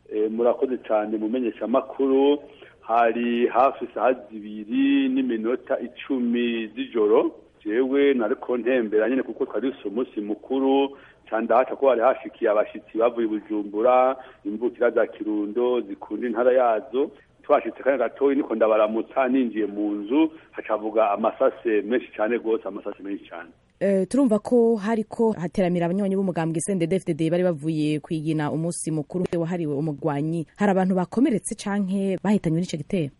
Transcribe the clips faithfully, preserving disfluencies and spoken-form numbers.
murakoze cyane mumenyesha makuru. Hari hafi isaha zibiri n'iminota icumi z'ijoro jewe nariko ntembera nyene kuko twari umunsi mukuru candahaca ko hari hashikiye abashitsi bavuye Bujumbura, imvukira za Kirundo zikunda intara yazo. Twashitse kandi gatoyi niko ndabaramutsa ninjiye mu nzu hacavuga amasase menshi cyane gose, amasase menshi cyane. Uh, turumva ko hariko hateramira abanywanyi b'umugambwe C N D D F D D bari bavuye kwigina umunsi mukuru wahariwe umugwanyi. Hari abantu bakomeretse canke bahitanywe n'ico gitero?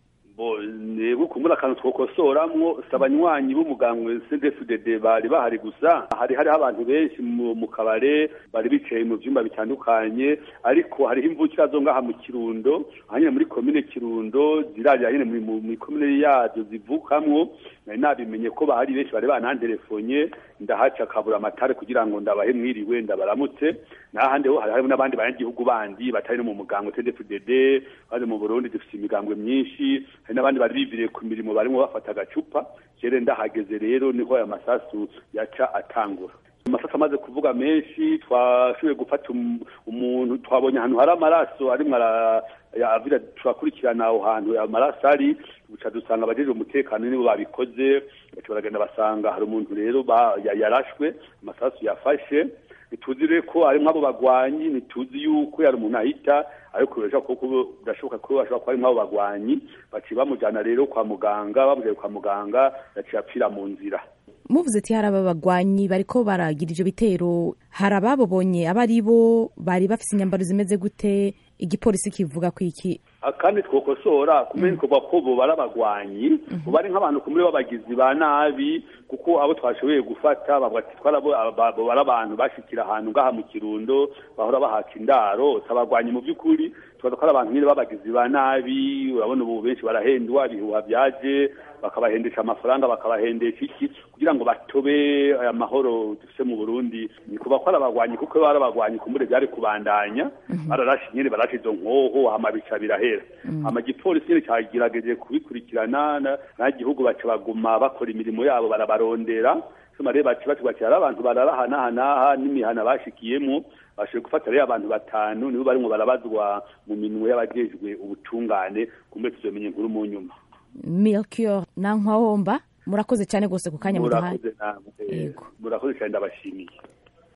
Nego kumura akantu twokosoramwo sabanywanyi b'umugambwe C N D D F D D bari bahari gusa. Hari hari abantu benshi mu kabare bari bicaye mu vyumba bitandukanye, ariko hari imvukira zo ngaha mu Kirundo, hanyuma muri commune Kirundo zirari nyene mu commune yazo zivukamwo. Nari nabimenye ko bahari benshi bari bananterefonye, ndahaca kabura amatare kugira ngo ndabahe mwiriwe ndabaramutse. Nahande ho hari n'abandi banyagihugu bandi batari no mu mugambwe C N D D F D D, bari mu Burundi dufite imigambwe myinshi, hari n'abandi bari biviriye ku mirimo barimo bafata agacupa. Jere ndahageze rero niho aya masasu yaca atangura. Amasasa amaze kuvuga menshi, twashoboye gufata umuntu twabonye ahantu hari amaraso ari mwara avira turakurikirana aho hantu amaraso ari, buca dusanga abajeje umutekano nibo babikoze, baragenda basanga hari umuntu rero yarashwe, amasasu yafashe. Nituzire ko ari mwabo bagwanyi, nituzi yuko yari umuntu ahita, ariko birashoboka ko bashobora kuba ari mwabo bagwanyi. Baci bamujana rero kwa muganga, bamujanye kwa muganga yaciye apfira mu nzira. Muvuze ati hari abagwanyi bariko baragira ivyo bitero, hari ababonye abari bo bari bafise inyambaro zimeze gute? Igipolisi kivuga ko iki? Akandi twokosora kumenya ko bakobo barabagwanyi, bari nk'abantu kumuri babagizi ba nabi, kuko abo twashoboye gufata bavuga ati twarabo barabantu bashikira ahantu ngaha mu Kirundo bahora bahaka indaro. Tabagwanyi mu byukuri twazakora abantu nyine babagizi ba nabi. Urabona ubu benshi barahendwa, bihuha byaje bakabahendesha amafaranga, bakabahendesha iki kugira ngo batobe aya mahoro dufise mu Burundi. Ni kuba ko arabagwanyi kuko barabagwanyi kumure byari kubandanya, bararashi nyine barashizo nkoho amabica birahera. Ama gipolisi nyine cyagirageje kubikurikirana na gihugu baca baguma bakora imirimo yabo barabarondera. Soma rero baci baci baci abantu bararahana hanaha n'imihana bashikiyemo, bashoboye gufata rero abantu batanu nibo barimo barabazwa mu minwe y'abajejwe ubutungane, kumbe tuzomenye inkuru mu nyuma. Melchior Nankwahomba, murakoze cyane gose ku kanya mudahaye. Murakoze cyane ndabashimiye.